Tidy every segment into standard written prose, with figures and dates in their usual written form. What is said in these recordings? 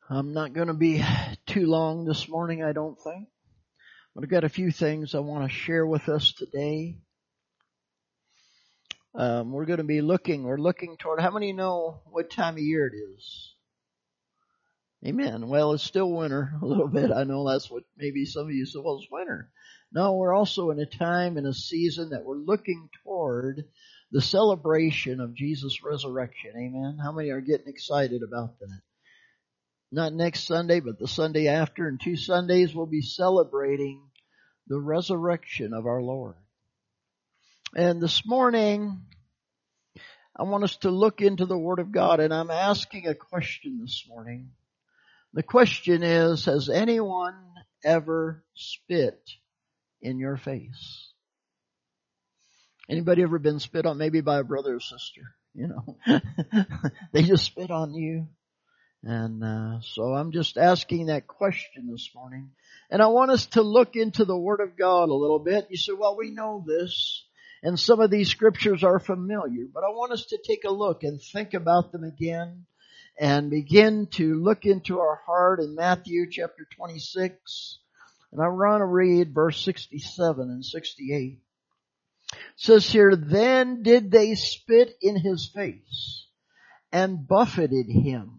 I'm not going to be too long this morning, I don't think. But I've got a few things I want to share with us today. We're going to be looking toward, how many know what time of year it is? Amen. Well, it's still winter a little bit. I know that's what maybe some of you say, well, it's winter. No, we're also in a time and a season that we're looking toward the celebration of Jesus' resurrection. Amen. How many are getting excited about that? Not next Sunday, but the Sunday after. In 2 Sundays, we'll be celebrating the resurrection of our Lord. And this morning, I want us to look into the Word of God, and I'm asking a question this morning. The question is, has anyone ever spit in your face? Anybody ever been spit on, maybe by a brother or sister? You know, they just spit on you. And so I'm just asking that question this morning. And I want us to look into the Word of God a little bit. You say, well, we know this, and some of these scriptures are familiar, but I want us to take a look and think about them again and begin to look into our heart in Matthew chapter 26. And I want to read verse 67 and 68. It says here, then did they spit in his face and buffeted him.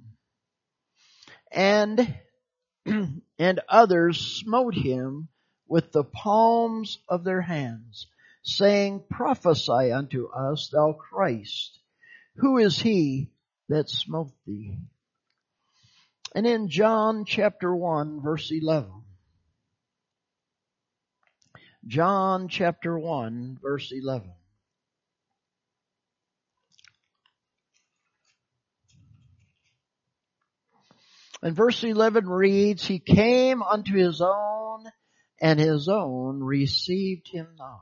And others smote him with the palms of their hands, saying, prophesy unto us, thou Christ. Who is he that smote thee? And in John chapter 1, verse 11. John chapter 1, verse 11. And verse 11 reads, he came unto his own, and his own received him not.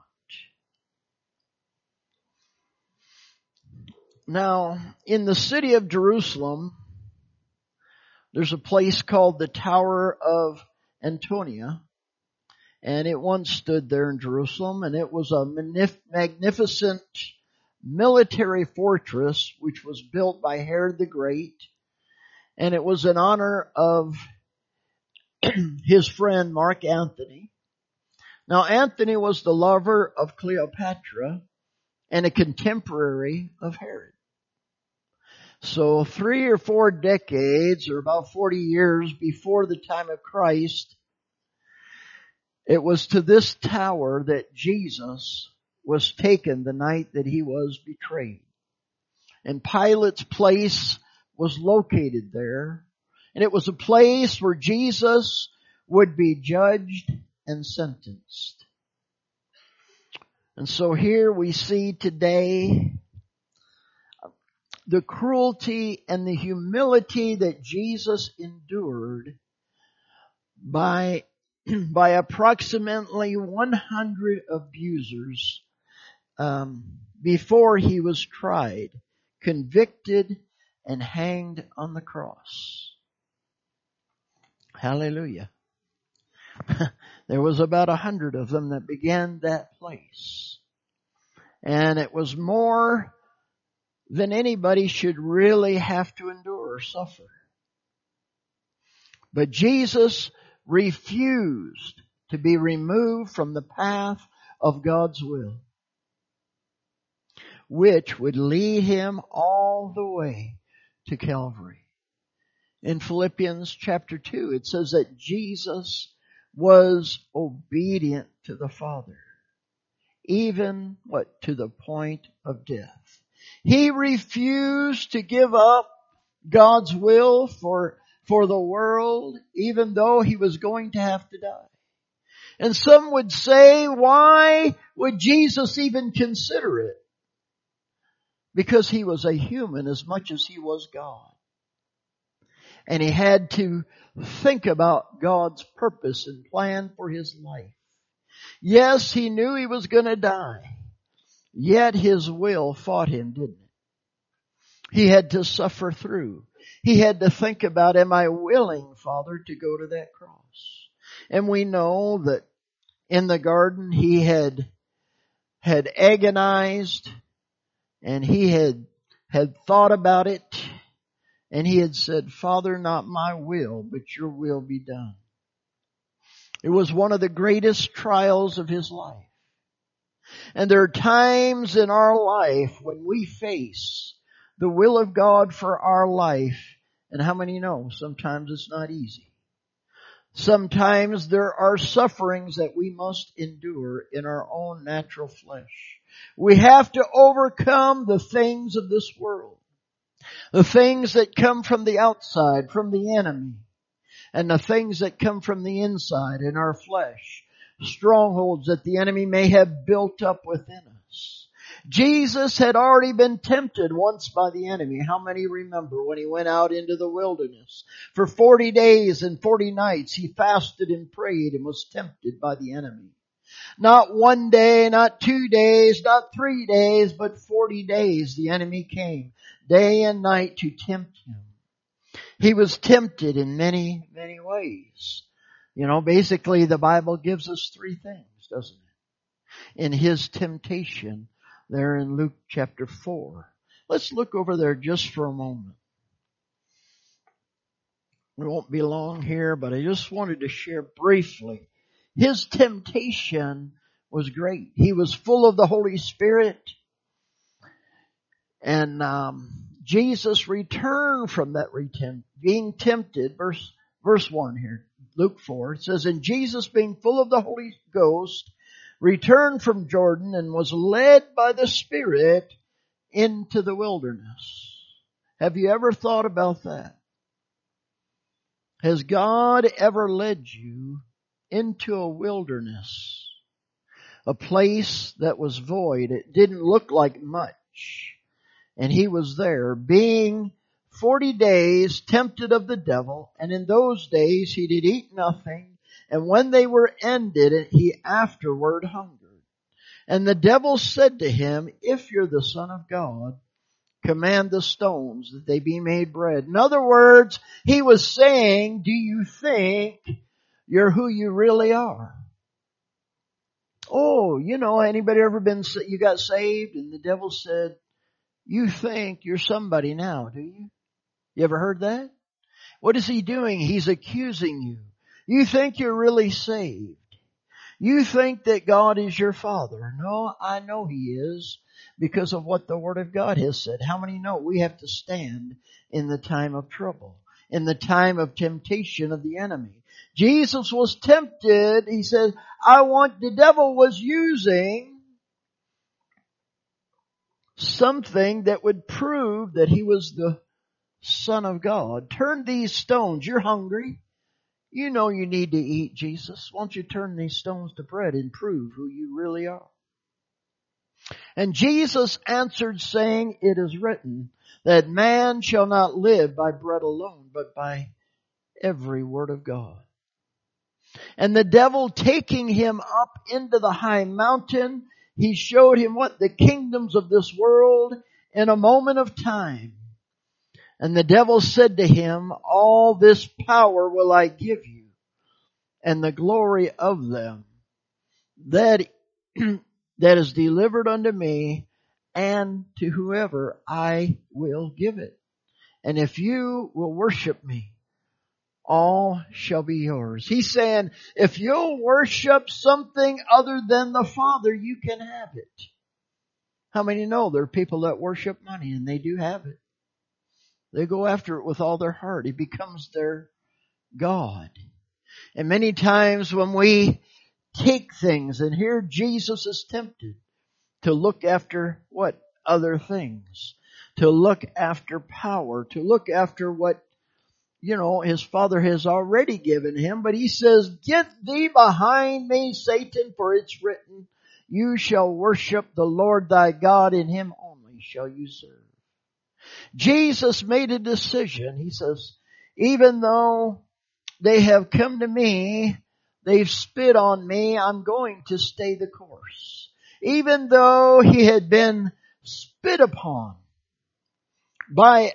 Now, in the city of Jerusalem, there's a place called the Tower of Antonia, and it once stood there in Jerusalem, and it was a magnificent military fortress which was built by Herod the Great, and it was in honor of his friend Mark Antony. Now, Antony was the lover of Cleopatra and a contemporary of Herod. So 3 or 4 decades, or about 40 years before the time of Christ, it was to this tower that Jesus was taken the night that he was betrayed. And Pilate's place was located there. And it was a place where Jesus would be judged and sentenced. And so here we see today the cruelty and the humility that Jesus endured by approximately 100 abusers before he was tried, convicted, and hanged on the cross. Hallelujah. There was about 100 of them that began that place. And it was more than anybody should really have to endure or suffer. But Jesus refused to be removed from the path of God's will, which would lead him all the way to Calvary. In Philippians chapter 2, it says that Jesus was obedient to the Father, even to the point of death. He refused to give up God's will for the world, even though he was going to have to die. And some would say, why would Jesus even consider it? Because he was a human as much as he was God. And he had to think about God's purpose and plan for his life. Yes, he knew he was going to die. Yet his will fought him, didn't it? He had to suffer through. He had to think about, am I willing, Father, to go to that cross? And we know that in the garden he had agonized, and he had thought about it, And he had said, Father, not my will, but your will be done. It was one of the greatest trials of his life. And there are times in our life when we face the will of God for our life. And how many know sometimes it's not easy? Sometimes there are sufferings that we must endure in our own natural flesh. We have to overcome the things of this world. The things that come from the outside, from the enemy. And the things that come from the inside in our flesh. Strongholds that the enemy may have built up within us. Jesus had already been tempted once by the enemy. How many remember when he went out into the wilderness? For 40 days and 40 nights he fasted and prayed and was tempted by the enemy. Not 1 day, not 2 days, not 3 days, but 40 days the enemy came day and night to tempt him. He was tempted in many, many ways. You know, basically the Bible gives us 3 things, doesn't it? In his temptation there in Luke chapter 4. Let's look over there just for a moment. We won't be long here, but I just wanted to share briefly. His temptation was great. He was full of the Holy Spirit. And Jesus returned from that being tempted. Verse 1 here, Luke 4. It says, and Jesus, being full of the Holy Ghost, returned from Jordan and was led by the Spirit into the wilderness. Have you ever thought about that? Has God ever led you into a wilderness? A place that was void. It didn't look like much. And he was there being 40 days tempted of the devil. And in those days he did eat nothing. And when they were ended, he afterward hungered. And the devil said to him, if you're the Son of God, command the stones that they be made bread. In other words, he was saying, do you think you're who you really are? Oh, you know, anybody ever you got saved and the devil said, you think you're somebody now, do you? You ever heard that? What is he doing? He's accusing you. You think you're really saved. You think that God is your Father. No, I know He is because of what the Word of God has said. How many know we have to stand in the time of trouble, in the time of temptation of the enemy? Jesus was tempted. He said, the devil was using something that would prove that He was the Son of God. Turn these stones. You're hungry. You know you need to eat, Jesus. Won't you turn these stones to bread and prove who you really are? And Jesus answered, saying, it is written that man shall not live by bread alone, but by every word of God. And the devil, taking him up into the high mountain, he showed him what? The kingdoms of this world in a moment of time. And the devil said to him, all this power will I give you, and the glory of them, that is delivered unto me, and to whoever I will give it. And if you will worship me, all shall be yours. He's saying, if you'll worship something other than the Father, you can have it. How many know there are people that worship money and they do have it? They go after it with all their heart. It becomes their God. And many times when we take things, and here Jesus is tempted to look after what? Other things. To look after power. To look after what, his Father has already given him. But he says, get thee behind me, Satan, for it's written, you shall worship the Lord thy God, in him only shall you serve. Jesus made a decision. He says, even though they have come to me, they've spit on me, I'm going to stay the course. Even though he had been spit upon by,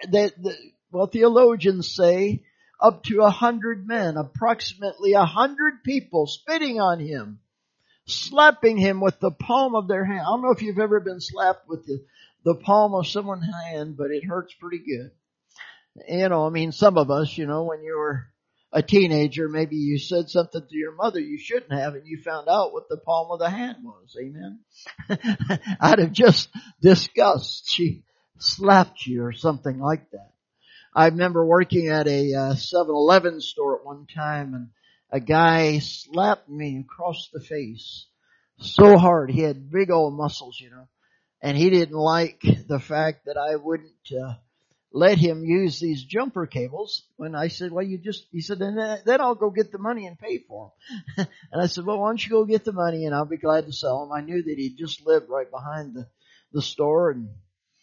theologians say, up to 100 men, approximately 100 people spitting on him, slapping him with the palm of their hand. I don't know if you've ever been slapped with the palm of someone's hand, but it hurts pretty good. Some of us, when you were a teenager, maybe you said something to your mother you shouldn't have, and you found out what the palm of the hand was. Amen. Out of just disgust, she slapped you or something like that. I remember working at a 7-Eleven store at one time, and a guy slapped me across the face so hard. He had big old muscles, and he didn't like the fact that I wouldn't let him use these jumper cables. When I said, he said, then I'll go get the money and pay for them. And I said, well, why don't you go get the money and I'll be glad to sell them. I knew that he just lived right behind the store, and,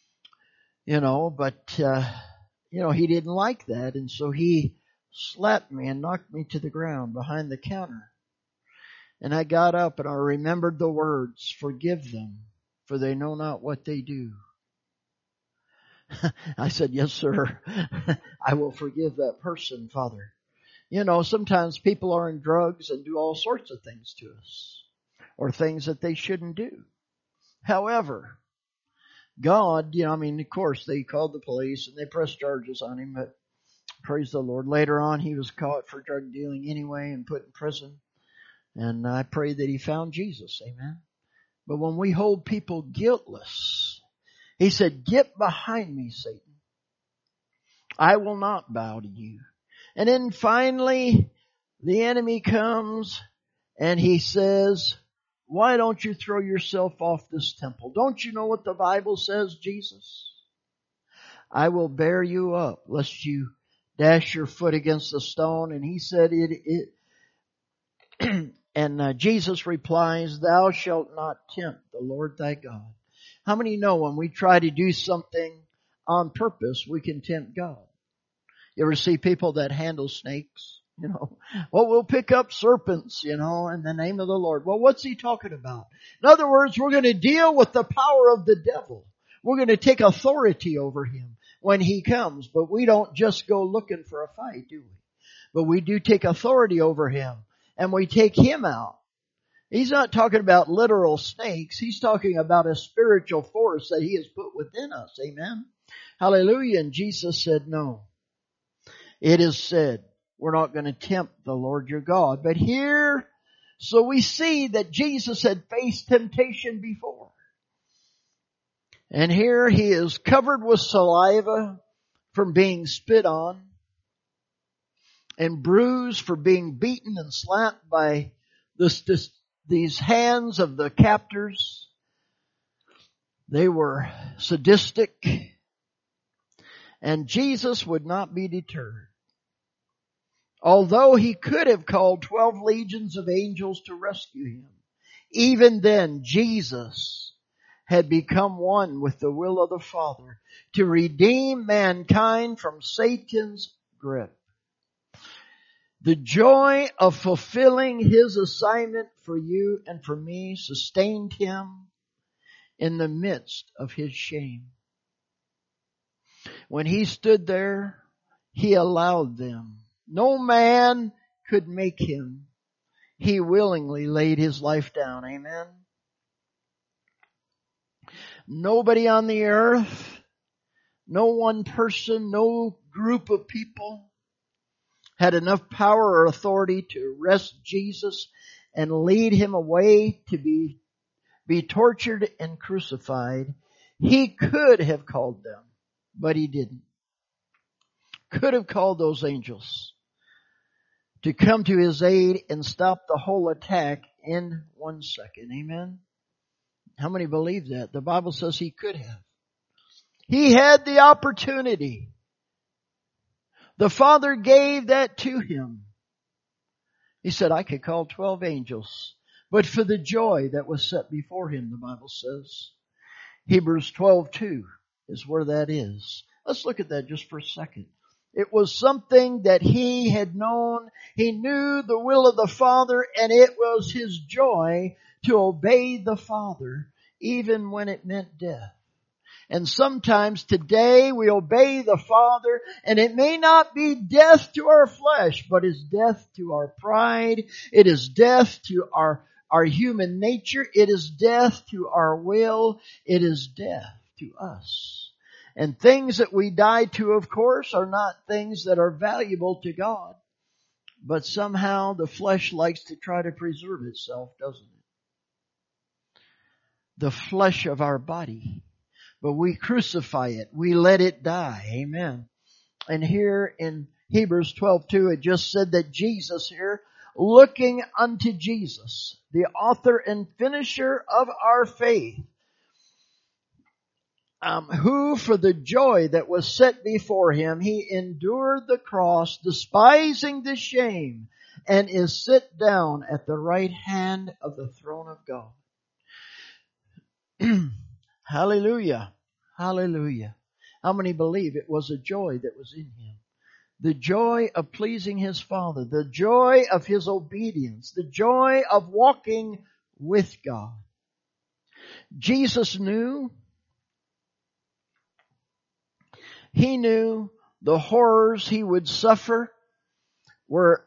he didn't like that. And so he slapped me and knocked me to the ground behind the counter. And I got up and I remembered the words, "Forgive them, for they know not what they do." I said, "Yes, sir. I will forgive that person, Father." Sometimes people are in drugs and do all sorts of things to us, or things that they shouldn't do. However, God, of course they called the police and they pressed charges on him, but praise the Lord, later on he was caught for drug dealing anyway and put in prison. And I pray that he found Jesus. Amen. But when we hold people guiltless, he said, "Get behind me, Satan. I will not bow to you." And then finally, the enemy comes and he says, "Why don't you throw yourself off this temple? Don't you know what the Bible says, Jesus? I will bear you up, lest you dash your foot against the stone." And he said, and Jesus replies, "Thou shalt not tempt the Lord thy God." How many know when we try to do something on purpose, we can tempt God? You ever see people that handle snakes? Well, we'll pick up serpents, in the name of the Lord. Well, what's he talking about? In other words, we're going to deal with the power of the devil. We're going to take authority over him when he comes. But we don't just go looking for a fight, do we? But we do take authority over him, and we take him out. He's not talking about literal snakes. He's talking about a spiritual force that he has put within us. Amen. Hallelujah. And Jesus said, "No. It is said, we're not going to tempt the Lord your God." But here, so we see that Jesus had faced temptation before. And here he is covered with saliva from being spit on, and bruised for being beaten and slapped by these hands of the captors. They were sadistic. And Jesus would not be deterred. Although he could have called 12 legions of angels to rescue him, even then Jesus had become one with the will of the Father to redeem mankind from Satan's grip. The joy of fulfilling his assignment for you and for me sustained him in the midst of his shame. When he stood there, he allowed them. No man could make him. He willingly laid his life down. Amen. Nobody on the earth, no one person, no group of people had enough power or authority to arrest Jesus and lead him away to be tortured and crucified. He could have called them, but he didn't. Could have called those angels to come to his aid and stop the whole attack in 1 second. Amen. How many believe that? The Bible says he could have. He had the opportunity. The Father gave that to him. He said, "I could call 12 angels." But for the joy that was set before him, the Bible says. Hebrews 12:2 is where that is. Let's look at that just for a second. It was something that he had known. He knew the will of the Father, and it was his joy to obey the Father, even when it meant death. And sometimes today we obey the Father, and it may not be death to our flesh, but it's death to our pride. It is death to our human nature. It is death to our will. It is death to us. And things that we die to, of course, are not things that are valuable to God. But somehow the flesh likes to try to preserve itself, doesn't it? The flesh of our body. But we crucify it. We let it die. Amen. And here in Hebrews 12:2, it just said that Jesus here, looking unto Jesus, the author and finisher of our faith, who for the joy that was set before him, he endured the cross, despising the shame, and is set down at the right hand of the throne of God. Hallelujah. Hallelujah. How many believe it was a joy that was in him? The joy of pleasing his Father, the joy of his obedience, the joy of walking with God. Jesus knew, he knew the horrors he would suffer were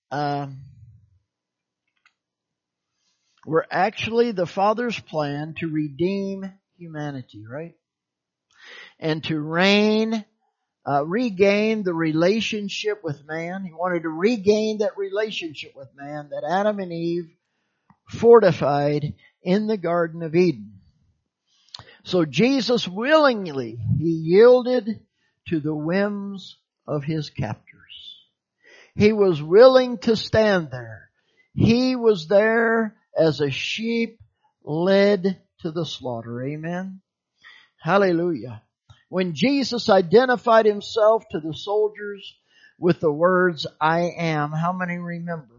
actually the Father's plan to redeem humanity, right? And to regain the relationship with man. He wanted to regain that relationship with man that Adam and Eve fortified in the Garden of Eden. So Jesus willingly, he yielded to the whims of his captors. He was willing to stand there. He was there as a sheep led to the slaughter. Amen. Hallelujah. When Jesus identified himself to the soldiers with the words, I am, how many remember?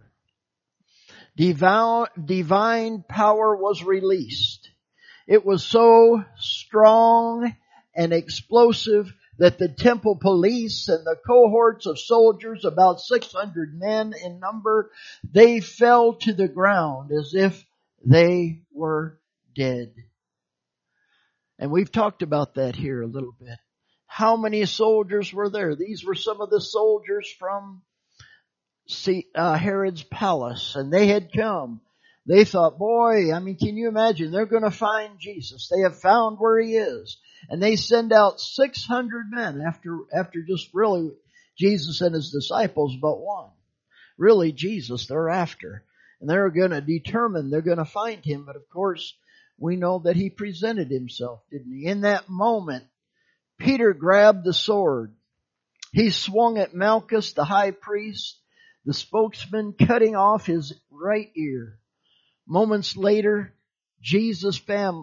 Divine power was released. It was so strong and explosive that the temple police and the cohorts of soldiers, about 600 men in number, they fell to the ground as if they were dead. And we've talked about that here a little bit. How many soldiers were there? These were some of the soldiers from Herod's palace, and they had come. They thought, boy, can you imagine? They're going to find Jesus. They have found where he is. And they send out 600 men after just really Jesus and his disciples but one. Really Jesus they're after. And they're going to determine they're going to find him. But of course, we know that he presented himself, didn't he? In that moment, Peter grabbed the sword. He swung at Malchus, the high priest, the spokesman, cutting off his right ear. Moments later, Jesus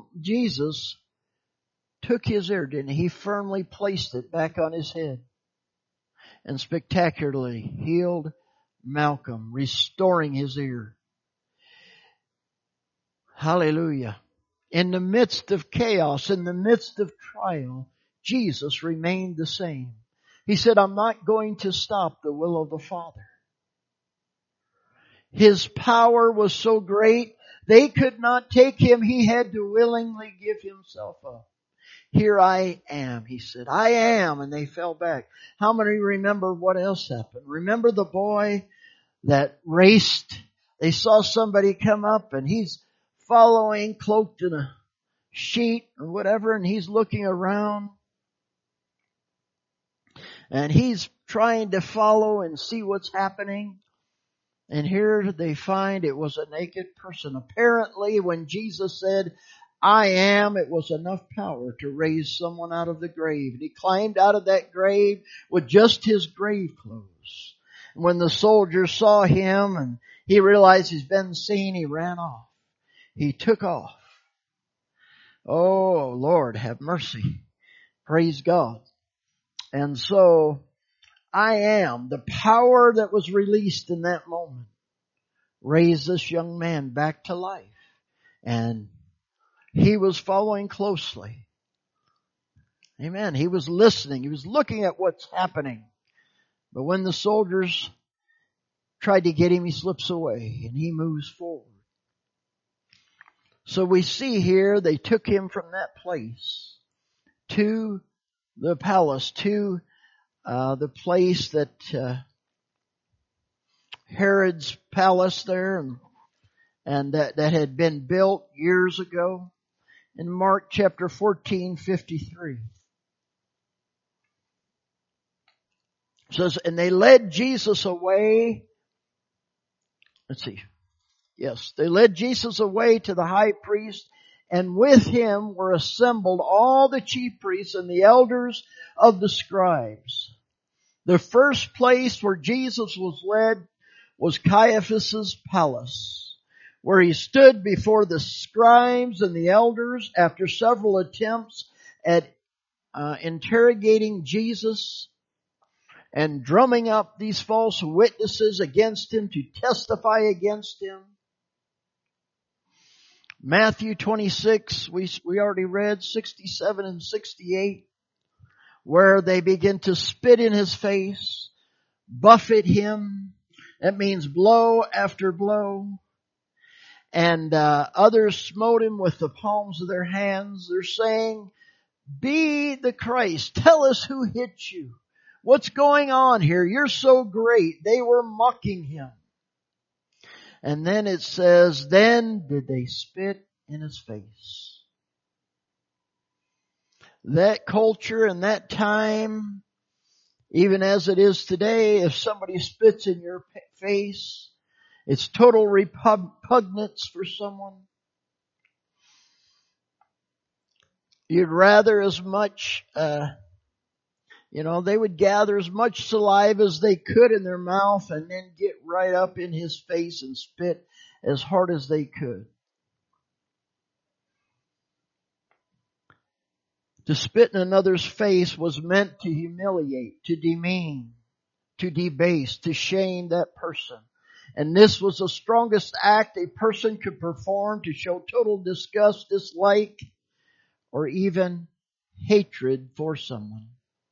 took his ear, didn't he? He firmly placed it back on his head and spectacularly healed Malcolm, restoring his ear. Hallelujah. In the midst of chaos, in the midst of trial, Jesus remained the same. He said, I'm not going to stop the will of the Father. His power was so great, they could not take him. He had to willingly give himself up. Here I am, he said. I am. And they fell back. How many remember what else happened? Remember the boy that raced? They saw somebody come up and he's following, cloaked in a sheet or whatever, and he's looking around. And he's trying to follow and see what's happening. And here they find it was a naked person. Apparently, when Jesus said, I am, it was enough power to raise someone out of the grave. And he climbed out of that grave with just his grave clothes. And when the soldiers saw him and he realized he's been seen, he ran off. He took off. Oh, Lord, have mercy. Praise God. And so, I am, the power that was released in that moment, raised this young man back to life. And he was following closely. Amen. He was listening. He was looking at what's happening. But when the soldiers tried to get him, he slips away and he moves forward. So we see here they took him from that place to the palace, to the place that Herod's palace there, and that had been built years ago. In Mark chapter 14:53, It says, and they led Jesus away. Let's see. Yes, they led Jesus away to the high priest, and with him were assembled all the chief priests and the elders of the scribes. The first place where Jesus was led was Caiaphas's palace, where he stood before the scribes and the elders after several attempts at interrogating Jesus and drumming up these false witnesses against him to testify against him. Matthew 26, we already read 67 and 68, where they begin to spit in his face, buffet him. That means blow after blow. And others smote him with the palms of their hands. They're saying, be the Christ. Tell us who hit you. What's going on here? You're so great. They were mocking him. And then it says, then did they spit in his face. That culture and that time, even as it is today, if somebody spits in your face, it's total repugnance for someone. You'd rather as much, they would gather as much saliva as they could in their mouth and then get right up in his face and spit as hard as they could. To spit in another's face was meant to humiliate, to demean, to debase, to shame that person. And this was the strongest act a person could perform to show total disgust, dislike, or even hatred for someone.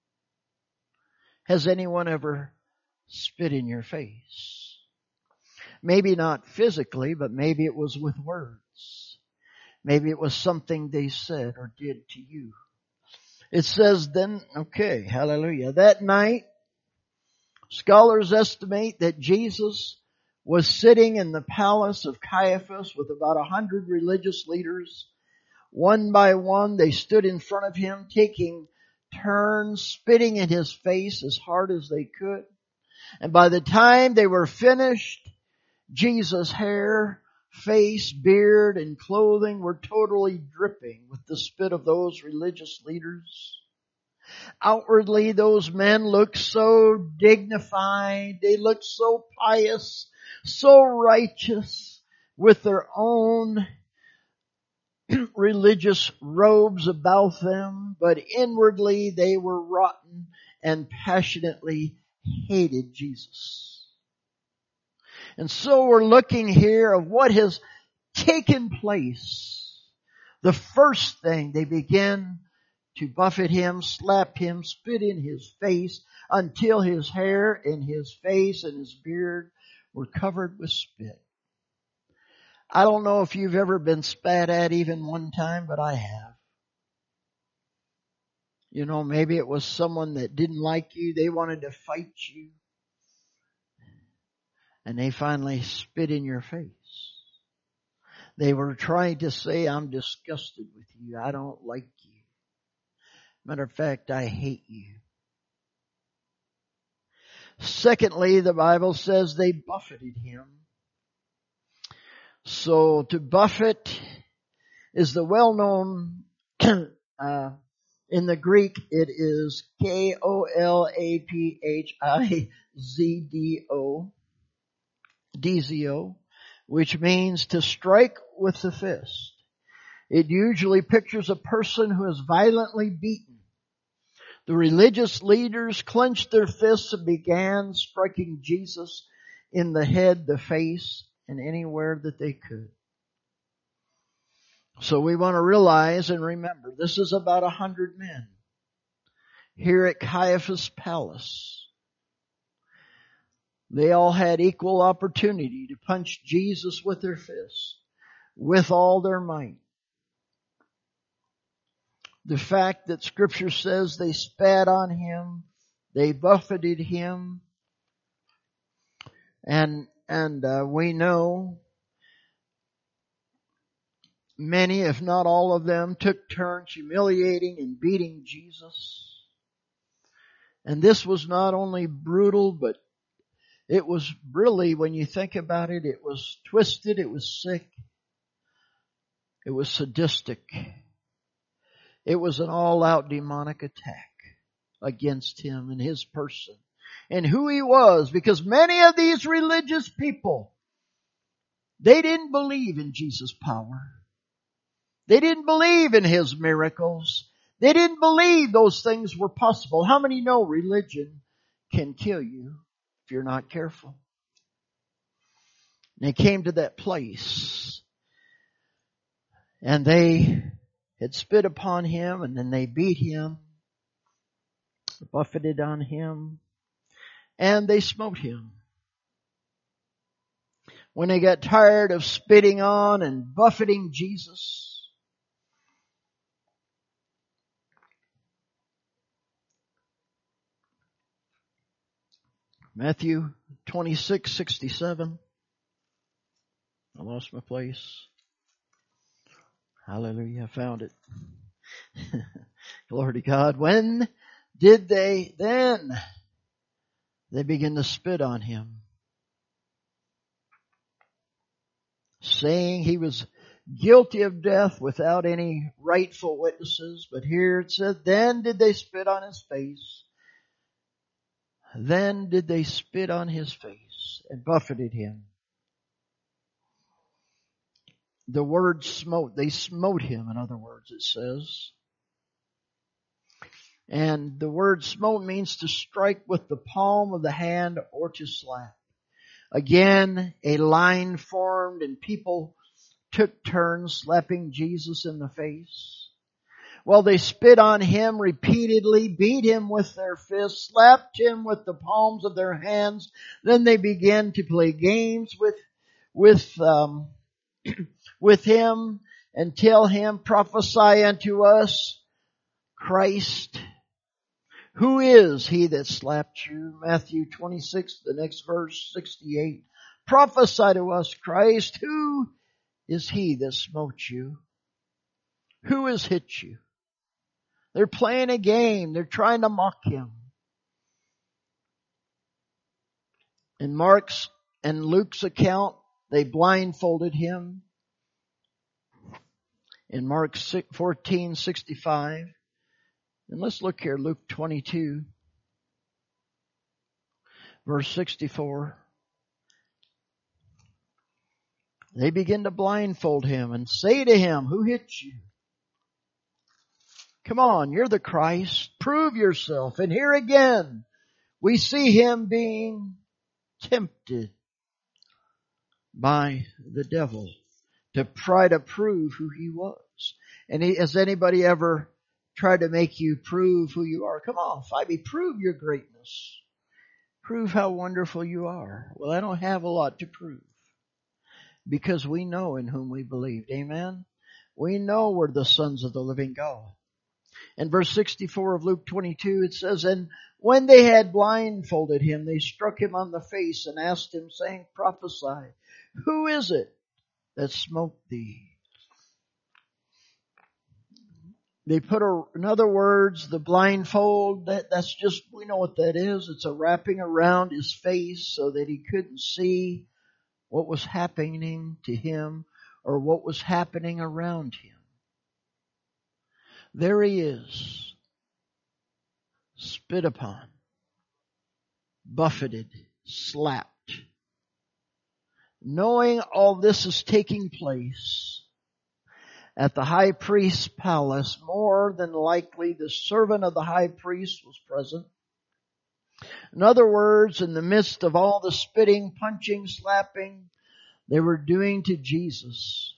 Has anyone ever spit in your face? Maybe not physically, but maybe it was with words. Maybe it was something they said or did to you. It says then, okay, hallelujah. That night, scholars estimate that Jesus was sitting in the palace of Caiaphas with about 100 religious leaders. One by one, they stood in front of him, taking turns, spitting in his face as hard as they could. And by the time they were finished, Jesus' hair, face, beard, and clothing were totally dripping with the spit of those religious leaders. Outwardly, those men looked so dignified. They looked so pious, so righteous with their own religious robes about them, but inwardly they were rotten and passionately hated Jesus. And so we're looking here of what has taken place. The first thing, they began to buffet him, slap him, spit in his face until his hair and his face and his beard were covered with spit. I don't know if you've ever been spat at even one time, but I have. Maybe it was someone that didn't like you. They wanted to fight you. And they finally spit in your face. They were trying to say, I'm disgusted with you. I don't like you. Matter of fact, I hate you. Secondly, the Bible says they buffeted him. So to buffet is the well-known, in the Greek it is K-O-L-A-P-H-I-Z-D-O, which means to strike with the fist. It usually pictures a person who is violently beaten. The religious leaders clenched their fists and began striking Jesus in the head, the face, and anywhere that they could. So we want to realize and remember, this is about 100 men here at Caiaphas' palace. They all had equal opportunity to punch Jesus with their fists, with all their might. The fact that Scripture says they spat on him, they buffeted him, and we know many, if not all of them, took turns humiliating and beating Jesus. And this was not only brutal, but it was really, when you think about it, it was twisted, it was sick, it was sadistic. It was an all-out demonic attack against him and his person and who he was, because many of these religious people, they didn't believe in Jesus' power. They didn't believe in his miracles. They didn't believe those things were possible. How many know religion can kill you if you're not careful? And they came to that place, and they had spit upon him, and then they beat him, buffeted on him, and they smote him. When they got tired of spitting on and buffeting Jesus, Matthew 26:67. I lost my place. Hallelujah, I found it. Glory to God. When did they then? They begin to spit on him, saying he was guilty of death without any rightful witnesses. But here it said, then did they spit on his face. Then did they spit on his face and buffeted him. The word smote, they smote him, in other words, it says. And the word smote means to strike with the palm of the hand or to slap. Again, a line formed and people took turns slapping Jesus in the face. Well, they spit on him repeatedly, beat him with their fists, slapped him with the palms of their hands. Then they began to play games with him and tell him, prophesy unto us, Christ. Who is he that slapped you? Matthew 26, the next verse, 68. Prophesy to us, Christ. Who is he that smote you? Who has hit you? They're playing a game. They're trying to mock him. In Mark's and Luke's account, they blindfolded him. In Mark 14:65. And let's look here, Luke 22, verse 64. They begin to blindfold him and say to him, who hit you? Come on, you're the Christ. Prove yourself. And here again, we see him being tempted by the devil to try to prove who he was. And has anybody ever tried to make you prove who you are? Come on, Phoebe, prove your greatness. Prove how wonderful you are. Well, I don't have a lot to prove, because we know in whom we believed. Amen? We know we're the sons of the living God. In verse 64 of Luke 22, it says, and when they had blindfolded him, they struck him on the face and asked him, saying, prophesy, who is it that smote thee? They put in other words, the blindfold, that's just, we know what that is. It's a wrapping around his face so that he couldn't see what was happening to him or what was happening around him. There he is, spit upon, buffeted, slapped. Knowing all this is taking place at the high priest's palace, more than likely the servant of the high priest was present. In other words, in the midst of all the spitting, punching, slapping they were doing to Jesus,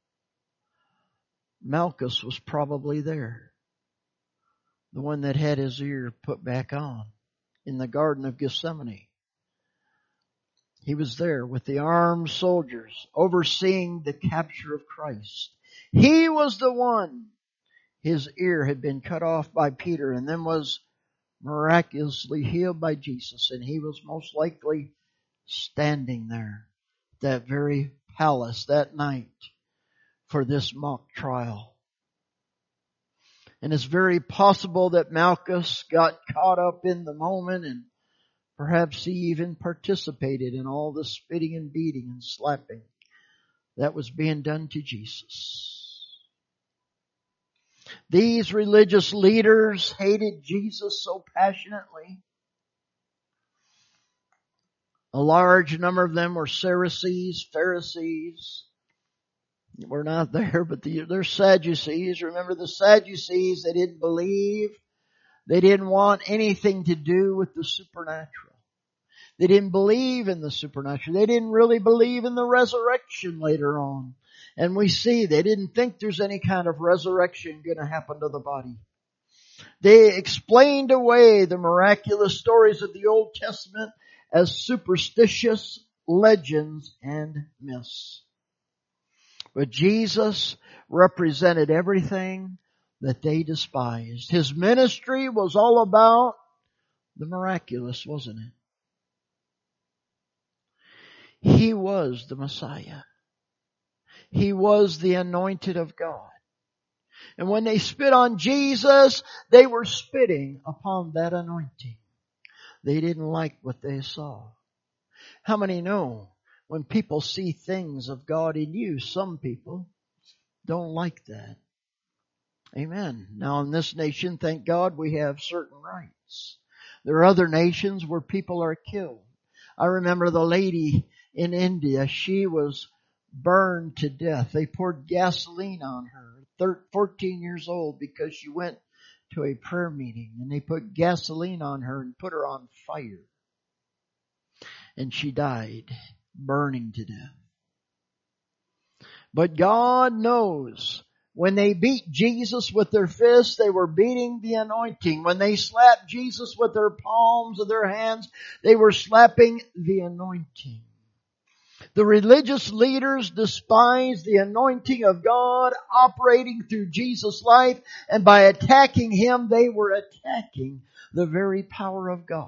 Malchus was probably there. The one that had his ear put back on in the Garden of Gethsemane. He was there with the armed soldiers overseeing the capture of Christ. He was the one. His ear had been cut off by Peter and then was miraculously healed by Jesus. And he was most likely standing there at that very palace that night for this mock trial. And it's very possible that Malchus got caught up in the moment, and perhaps he even participated in all the spitting and beating and slapping that was being done to Jesus. These religious leaders hated Jesus so passionately. A large number of them were Pharisees. We're not there, but they're Sadducees. Remember the Sadducees, they didn't believe. They didn't want anything to do with the supernatural. They didn't believe in the supernatural. They didn't really believe in the resurrection later on. And we see they didn't think there's any kind of resurrection going to happen to the body. They explained away the miraculous stories of the Old Testament as superstitious legends and myths. But Jesus represented everything that they despised. His ministry was all about the miraculous, wasn't it? He was the Messiah. He was the anointed of God. And when they spit on Jesus, they were spitting upon that anointing. They didn't like what they saw. How many know when people see things of God in you, some people don't like that? Amen. Now in this nation, thank God, we have certain rights. There are other nations where people are killed. I remember the lady in India, she was burned to death. They poured gasoline on her, 14 years old, because she went to a prayer meeting, and they put gasoline on her and put her on fire. And she died, burning to death. But God knows, when they beat Jesus with their fists, they were beating the anointing. When they slapped Jesus with their palms of their hands, they were slapping the anointing. The religious leaders despised the anointing of God operating through Jesus' life, and by attacking Him, they were attacking the very power of God.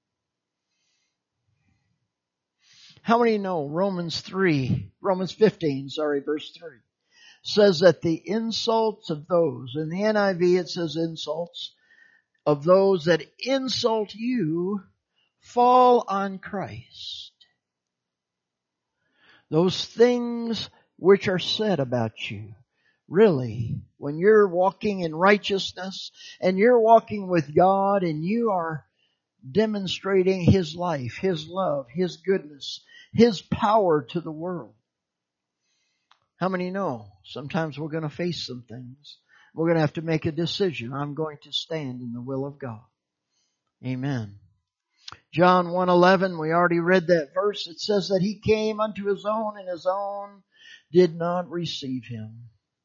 How many know Romans 15, verse 3, says that the insults of those, in the NIV it says insults, of those that insult you fall on Christ. Those things which are said about you, really, when you're walking in righteousness and you're walking with God and you are demonstrating His life, His love, His goodness, His power to the world. How many know sometimes we're going to face some things? We're going to have to make a decision. I'm going to stand in the will of God. Amen. John 1:11, we already read that verse. It says that He came unto His own, and His own did not receive Him.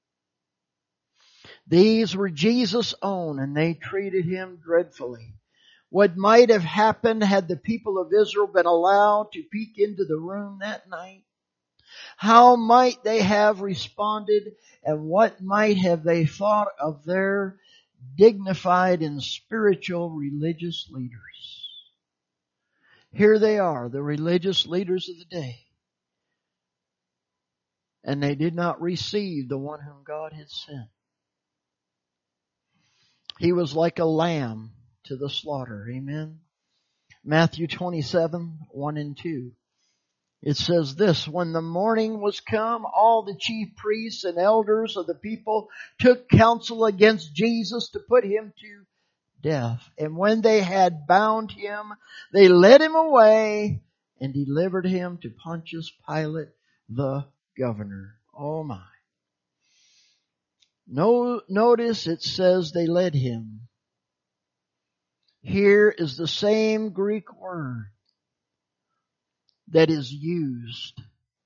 These were Jesus' own, and they treated Him dreadfully. What might have happened had the people of Israel been allowed to peek into the room that night? How might they have responded, and what might have they thought of their dignified and spiritual religious leaders? Here they are, the religious leaders of the day. And they did not receive the one whom God had sent. He was like a lamb to the slaughter. Amen. Matthew 27:1 and 2. It says this, when the morning was come, all the chief priests and elders of the people took counsel against Jesus to put Him to death. And when they had bound Him, they led Him away and delivered Him to Pontius Pilate, the governor. Oh my. Notice it says they led Him. Here is the same Greek word that is used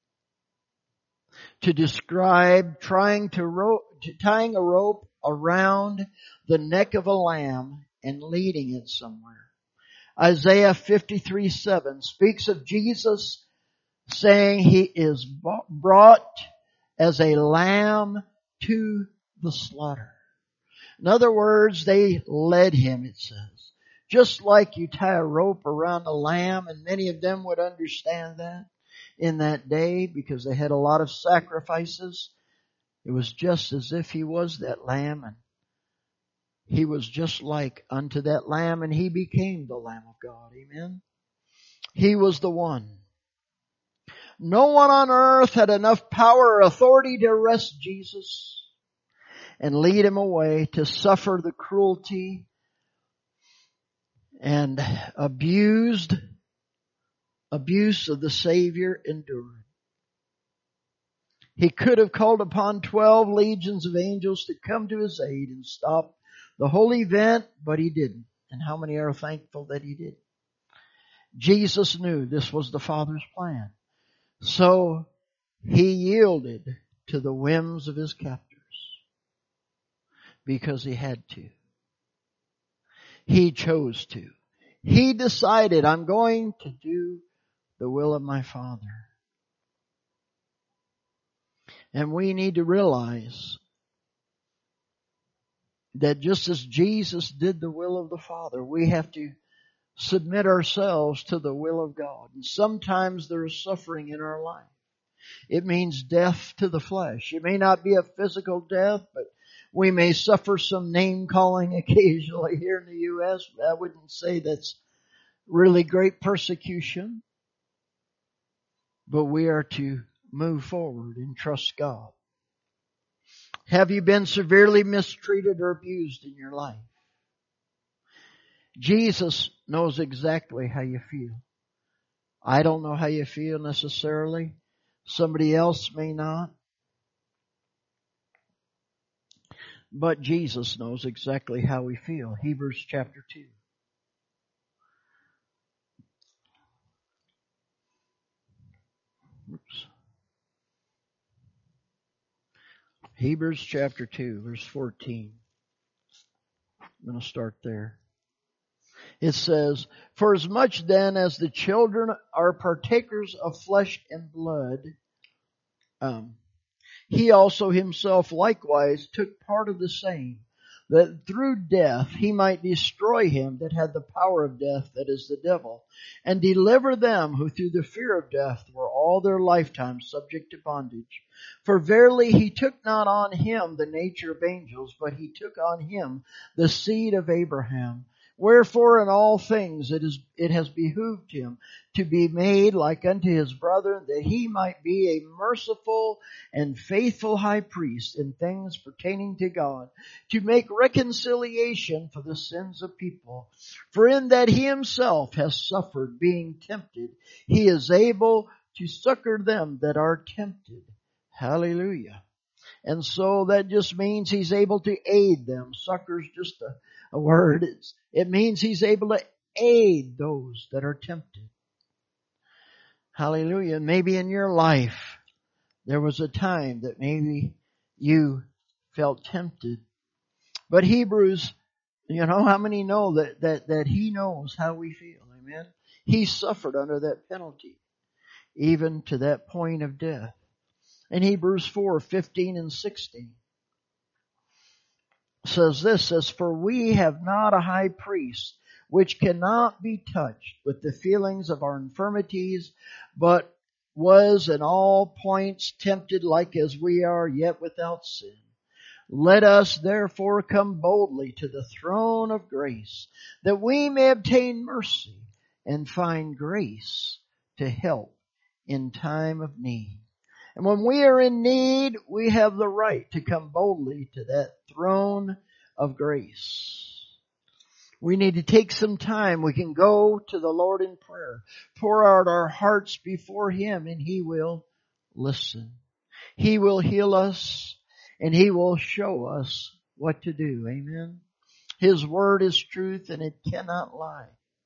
to describe tying a rope around the neck of a lamb and leading it somewhere. Isaiah 53:7 speaks of Jesus saying He is brought as a lamb to the slaughter. In other words, they led Him, it says. Just like you tie a rope around a lamb, and many of them would understand that in that day because they had a lot of sacrifices. It was just as if He was that lamb, and He was just like unto that lamb, and he became the Lamb of God. Amen. He was the one. No one on earth had enough power or authority to arrest Jesus and lead him away to suffer the cruelty and abuse of the Savior endured. He could have called upon 12 legions of angels to come to his aid and stop the whole event, but he didn't. And how many are thankful that he did? Jesus knew this was the Father's plan. So he yielded to the whims of his captors because he had to. He chose to. He decided, I'm going to do the will of my Father. And we need to realize that just as Jesus did the will of the Father, we have to submit ourselves to the will of God. And sometimes there is suffering in our life. It means death to the flesh. It may not be a physical death, but we may suffer some name calling occasionally here in the U.S. I wouldn't say that's really great persecution, but we are to move forward and trust God. Have you been severely mistreated or abused in your life? Jesus knows exactly how you feel. I don't know how you feel necessarily. Somebody else may not. But Jesus knows exactly how we feel. Hebrews chapter 2. Oops. Hebrews chapter 2, verse 14. I'm going to start there. It says, For as much then as the children are partakers of flesh and blood, he also himself likewise took part of the same, that through death he might destroy him that had the power of death, that is the devil, and deliver them who through the fear of death were all their lifetime subject to bondage. For verily he took not on him the nature of angels, but he took on him the seed of Abraham. Wherefore in all things it has behooved him to be made like unto his brethren, that he might be a merciful and faithful high priest in things pertaining to God, to make reconciliation for the sins of people. For in that he himself has suffered being tempted, he is able to succor them that are tempted. Hallelujah. And so that just means he's able to aid them. Succor's just a word. It means he's able to aid those that are tempted. Hallelujah. Maybe in your life there was a time that maybe you felt tempted. But Hebrews, how many know that he knows how we feel? Amen. He suffered under that penalty, even to that point of death. In Hebrews 4:15 and 16 says this, For we have not a high priest which cannot be touched with the feelings of our infirmities, but was in all points tempted like as we are, yet without sin. Let us therefore come boldly to the throne of grace, that we may obtain mercy and find grace to help in time of need. And when we are in need, we have the right to come boldly to that throne of grace. We need to take some time. We can go to the Lord in prayer, pour out our hearts before Him, and He will listen. He will heal us, and He will show us what to do. Amen. His word is truth, and it cannot lie.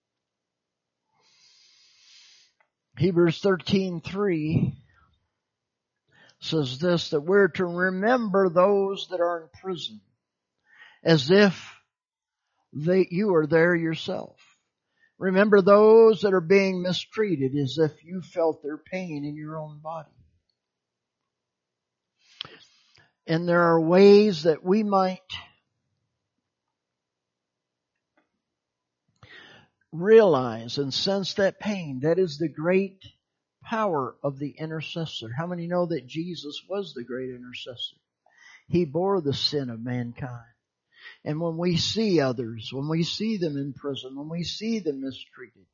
Hebrews 13:3 says this, that we're to remember those that are in prison as if you are there yourself. Remember those that are being mistreated as if you felt their pain in your own body. And there are ways that we might realize and sense that pain. That is the great power of the intercessor. How many know that Jesus was the great intercessor? He bore the sin of mankind. And when we see others, when we see them in prison, when we see them mistreated,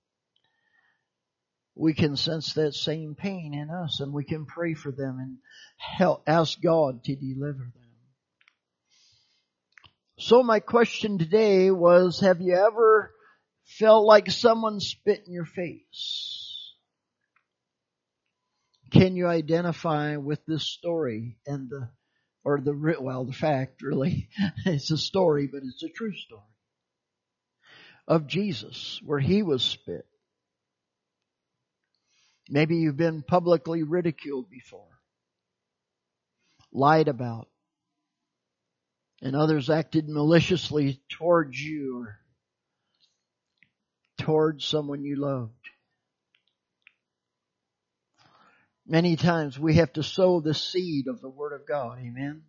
we can sense that same pain in us, and we can pray for them and ask God to deliver them. So my question today was, have you ever felt like someone spit in your face? Can you identify with this story and the fact really, it's a story, but it's a true story of Jesus where He was spit. Maybe you've been publicly ridiculed before, lied about, and others acted maliciously towards you or towards someone you loved. Many times we have to sow the seed of the Word of God, amen?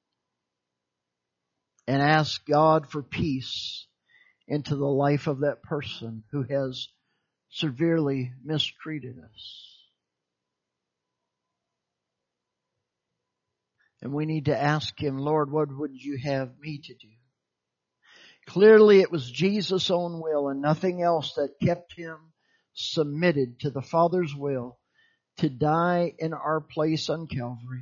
And ask God for peace into the life of that person who has severely mistreated us. And we need to ask Him, Lord, what would you have me to do? Clearly it was Jesus' own will and nothing else that kept Him submitted to the Father's will to die in our place on Calvary.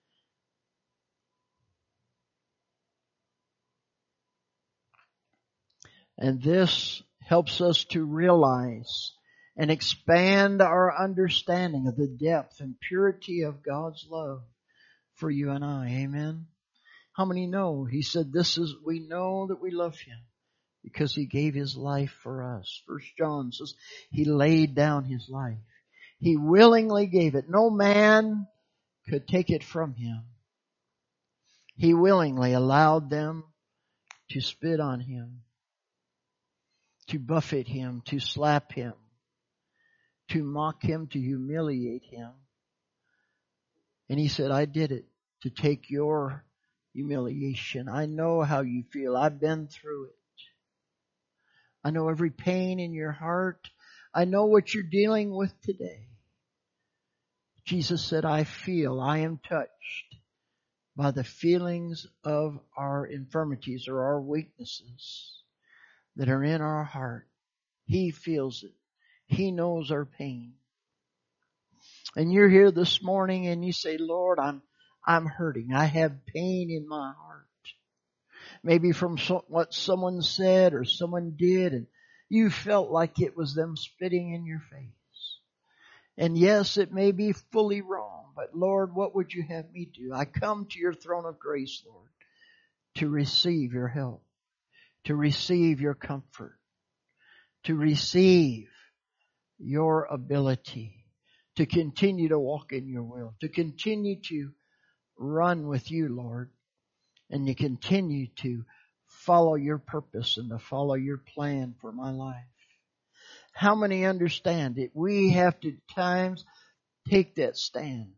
And this helps us to realize and expand our understanding of the depth and purity of God's love for you and I. Amen. How many know? He said, we know that we love Him because He gave His life for us. 1 John says He laid down His life. He willingly gave it. No man could take it from Him. He willingly allowed them to spit on Him, to buffet Him, to slap Him, to mock Him, to humiliate Him. And He said, I did it to take your humiliation. I know how you feel. I've been through it. I know every pain in your heart. I know what you're dealing with today. Jesus said, I am touched by the feelings of our infirmities or our weaknesses that are in our heart. He feels it. He knows our pain. And you're here this morning and you say, Lord, I'm hurting. I have pain in my heart. Maybe from what someone said or someone did, and you felt like it was them spitting in your face. And yes, it may be fully wrong, but Lord, what would you have me do? I come to your throne of grace, Lord, to receive your help, to receive your comfort, to receive your ability, to continue to walk in your will, to continue to run with you, Lord, and to continue to follow your purpose and to follow your plan for my life. How many understand it? We have to at times take that stand.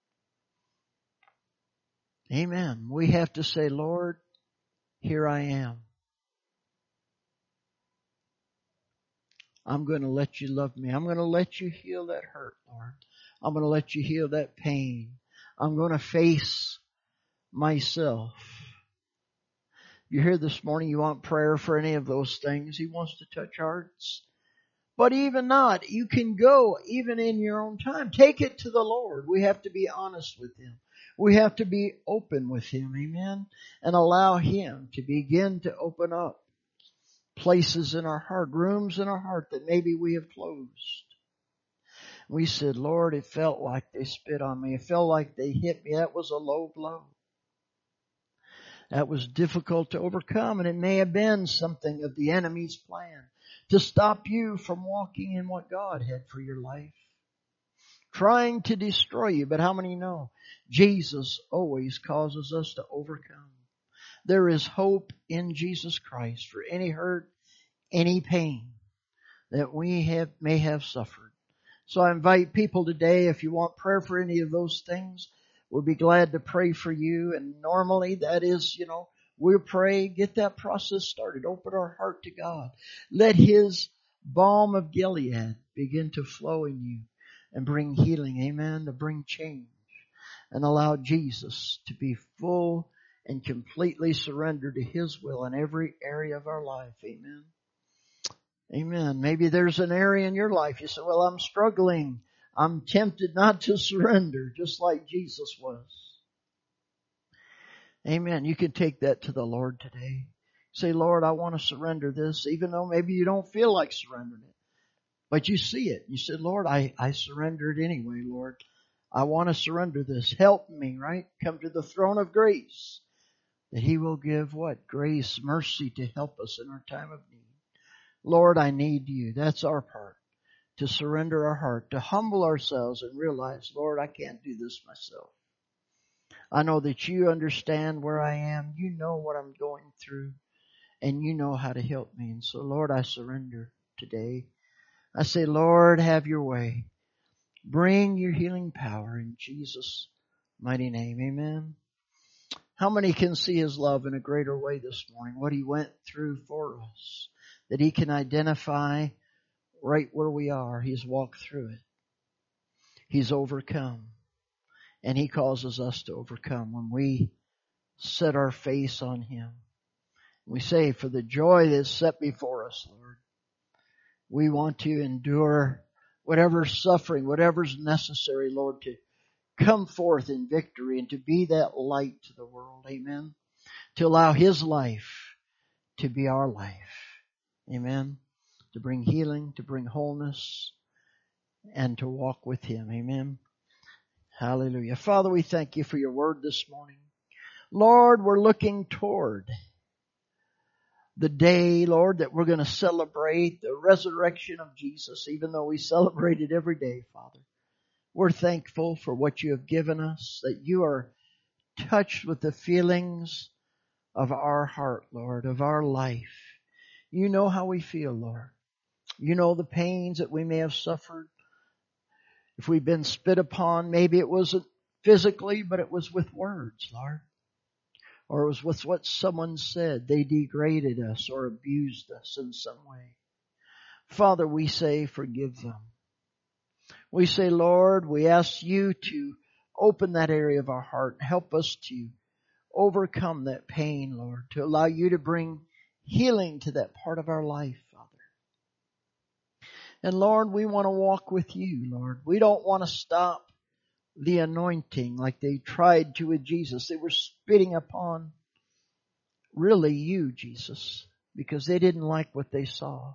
Amen. We have to say, Lord, here I am. I'm going to let you love me. I'm going to let you heal that hurt, Lord. I'm going to let you heal that pain. I'm going to face myself. You're here this morning, you want prayer for any of those things. He wants to touch hearts. But even not, you can go even in your own time. Take it to the Lord. We have to be honest with Him. We have to be open with Him, amen, and allow Him to begin to open up places in our heart, rooms in our heart that maybe we have closed. We said, Lord, it felt like they spit on me. It felt like they hit me. That was a low blow. That was difficult to overcome, and it may have been something of the enemy's plan to stop you from walking in what God had for your life, trying to destroy you. But how many know Jesus always causes us to overcome? There is hope in Jesus Christ for any hurt, any pain that we may have suffered. So I invite people today, if you want prayer for any of those things, we'll be glad to pray for you. And normally that is, we'll pray, get that process started. Open our heart to God. Let His balm of Gilead begin to flow in you and bring healing, amen, to bring change. And allow Jesus to be full and completely surrender to His will in every area of our life. Amen. Amen. Maybe there's an area in your life you say, well, I'm struggling. I'm tempted not to surrender, just like Jesus was. Amen. You can take that to the Lord today. Say, Lord, I want to surrender this, even though maybe you don't feel like surrendering it. But you see it. You said, Lord, I surrender it anyway, Lord. I want to surrender this. Help me, right? Come to the throne of grace. That He will give what? Grace, mercy to help us in our time of need. Lord, I need You. That's our part. To surrender our heart, to humble ourselves and realize, Lord, I can't do this myself. I know that You understand where I am. You know what I'm going through. And You know how to help me. And so, Lord, I surrender today. I say, Lord, have Your way. Bring Your healing power in Jesus' mighty name. Amen. How many can see His love in a greater way this morning? What He went through for us. That He can identify right where we are. He's walked through it. He's overcome. And He causes us to overcome when we set our face on Him. We say, for the joy that's set before us, Lord, we want to endure whatever's suffering, whatever's necessary, Lord, to come forth in victory and to be that light to the world. Amen. To allow His life to be our life. Amen. To bring healing, to bring wholeness, and to walk with Him. Amen. Hallelujah. Father, we thank You for Your word this morning. Lord, we're looking toward the day, Lord, that we're going to celebrate the resurrection of Jesus, even though we celebrate it every day, Father. We're thankful for what You have given us, that You are touched with the feelings of our heart, Lord, of our life. You know how we feel, Lord. You know the pains that we may have suffered. If we've been spit upon, maybe it wasn't physically, but it was with words, Lord. Or it was with what someone said. They degraded us or abused us in some way. Father, we say forgive them. We say, Lord, we ask You to open that area of our heart and help us to overcome that pain, Lord, to allow You to bring healing to that part of our life, Father. And Lord, we want to walk with You, Lord. We don't want to stop the anointing like they tried to with Jesus. They were spitting upon really You, Jesus, because they didn't like what they saw.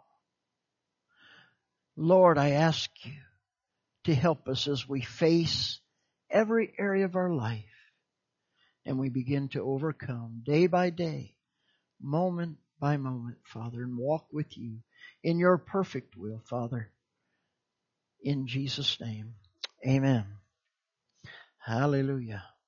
Lord, I ask You to help us as we face every area of our life and we begin to overcome day by day, moment by moment, Father, and walk with You in Your perfect will, Father. In Jesus' name, amen. Hallelujah.